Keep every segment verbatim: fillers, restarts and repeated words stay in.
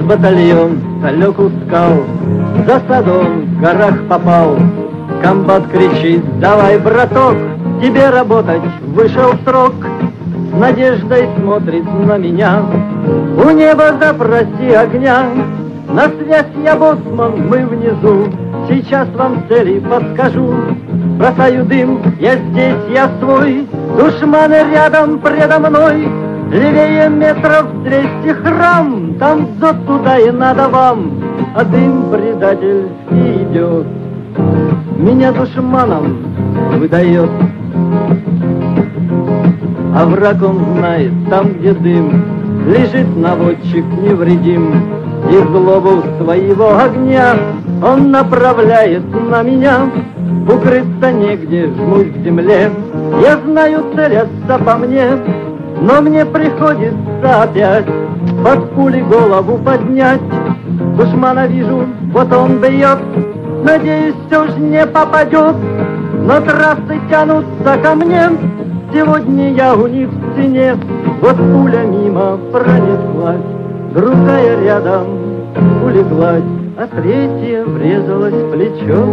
батальон лег у скал, за садом в горах попал. Комбат кричит: давай, браток, тебе работать вышел срок. С надеждой смотрит на меня, у неба запроси огня. На связь я боцман, мы внизу, сейчас вам цели подскажу. Бросаю дым, я здесь, я свой, душманы рядом предо мной. Левее метров двести храм, там дзот, туда и надо вам. А дым предательский идет, меня душманом выдает. А враг он знает, там где дым, лежит наводчик невредим. И злобу своего огня он направляет на меня. Укрыться негде, жмусь к земле, я знаю, целятся по мне. Но мне приходится опять под пули голову поднять. Душмана вижу, вот он бьет, надеюсь, все ж не попадет. Но трассы тянутся ко мне, сегодня я у них в стене. Вот пуля мимо пронеслась, другая рядом улеглась, а третья врезалась в плечо.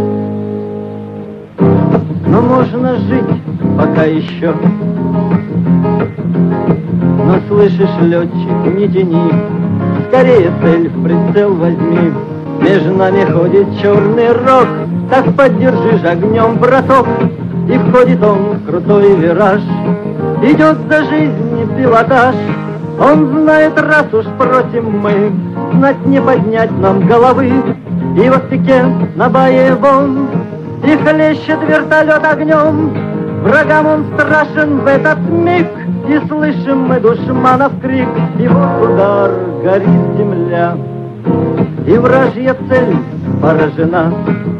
Но можно жить пока еще. Но слышишь, летчик, не тяни, скорее цель в прицел возьми. Между нами ходит черный рог, так поддержи ж огнем, браток. И входит он в крутой вираж, идет за жизнь пилотаж. Он знает, раз уж просим мы, знать не поднять нам головы. И в пике на боевом и хлещет вертолет огнем. Врагам он страшен в этот миг, и слышим мы душманов крик. И вот удар, горит земля, и вражья цель поражена.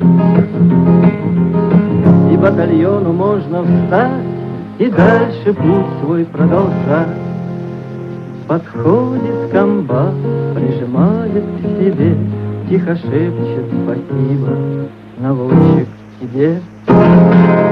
И батальону можно встать и дальше путь свой продолжать. Подходит комбат, прижимает к себе, тихо шепчет: спасибо, наводчик, тебе.